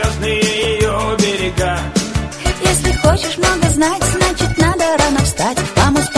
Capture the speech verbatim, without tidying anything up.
нежные ее берега. Если хочешь много знать, значит надо рано встать. Вам успеть